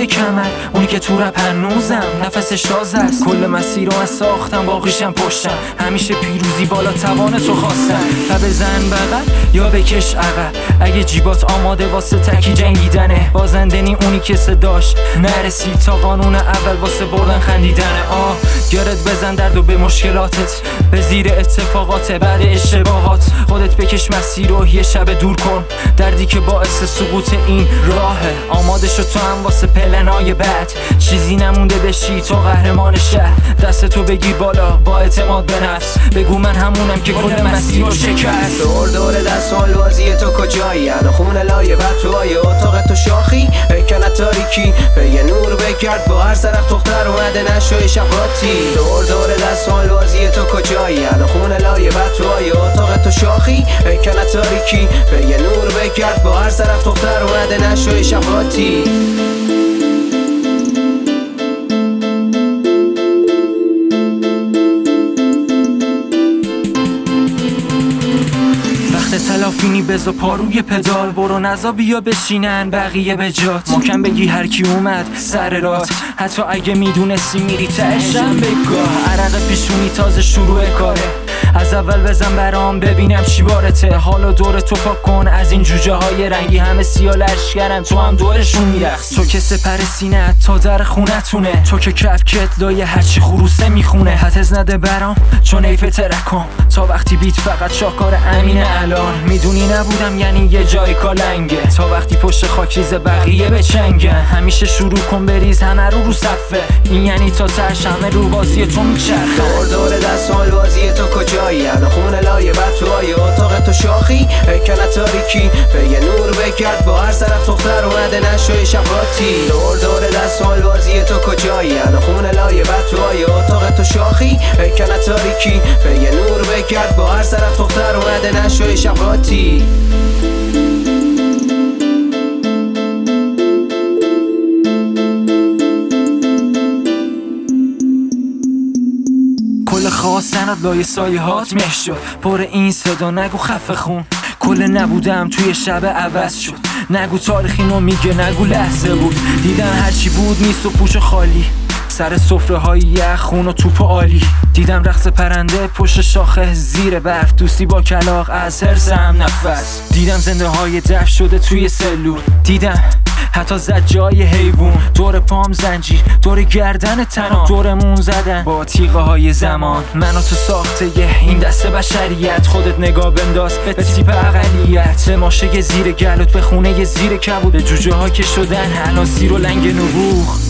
روی کمر، اونی که تو رپ هنوزم نفسش تازه است. کل مسیر رو من ساختم باقیشم پشتم، همیشه پیروزی بالا توان تو خواستم. و بزن بغل یا بکش عقب، اگه جیبات آماده واسه تکی جنگیدنه. بازندنی اونی که صداش نرسید تا قانون اول واسه بردن خندیدنه. گرد بزن درد و به مشکلاتت، به زیر اتفاقات بعد اشتباهات. خودت بکش مسیر رو یه شب دور کن، دردی که باعث سقوط این راهه. آماده شد تو هم واسه پلنای بعد، چیزی نمونده بشی تو قهرمان شهر. دستتو بگیر بالا با اعتماد به نفس، بگو من همونم که کل مسیر رو شکست. دور دستمال بازی تو کجایی؟ الان خونه لایه بر توهای اتاق تو شاخی. هیکل تاریکی به یه نور بگرد، با هر سرخ دختر اومده نشوی شباتی. دور دستمال بازی تو کجایی؟ الان خونه لایه بر توهای اتاق تو شاخی. هیکل تاریکی به یه نور بگرد، با هر سرخ دختر اومده نشوی شباتی. تلافینی بزا پاروی پدال، برو نزا بیا بشینن بقیه به جات. ماکن بگی هر کی اومد سر رات، حتی اگه میدونستی میری تهشم بگاه. عرق پیشونی تازه شروع کاره، از اول بزن برام ببینم چی بارته. حالا دور تو پاک کن از این جوجه های رنگی، همه سیاه لشکرن تو هم دورشون میرقص. تو که سپر سینه تا در خونتونه، تو که کفکت لایه هرچی خروسه میخونه. حتز نده برام چون ایف ترکم، تا وقتی بیت فقط شاکار امینه. الان میدونی نبودم یعنی یه جای کالنگه، تا وقتی پشت خاکریز بقیه بچنگن. همیشه شروع کن بریز همه رو صفه، این یعنی تا ترش همه رو بازی تو میچرخه. دور دستمال بازی تو کجایی؟ الان خونه لایه بر توهای اتاق تو شاخی. هیکل تاریکی به یه نور بگرد، با هر سرخ دختر اومده نشوی شباتی. دور دستمال بازی تو کجایی؟ الان خونه لایه بر توهای اتاق تو شاخی. هیکل تاریکی به یه نور بگرد، با هر سرخ دختر اومده نشوی شباتی. کل خواستنت لای سایه هات مه شد، پر این صدا نگو خفه خون. کل نبودم توی شب عوض شد، نگو تاریخ اینو میگه نگو لحظه بود. دیدم هرچی بود نیست و پوچ خالی، سر سفره های یخ خون و توپ عالی. دیدم رقص پرنده پشت شاخه زیر برف، دوستی با کلاغ از حرص هم نفس. دیدم زنده های دفن شده توی سلول، دیدم حتی زد جای حیوون. دور پام زنجیر، دور گردن تنام، دورمون زدن با تیغه های زمان. منو تو ساخته این دست بشریت، خودت نگاه بنداز به تیپ اقلیت. ماشه زیر گلوت به خونه زیر کبود، جوجه ها که شدن الان زیر و لنگ نبوغ.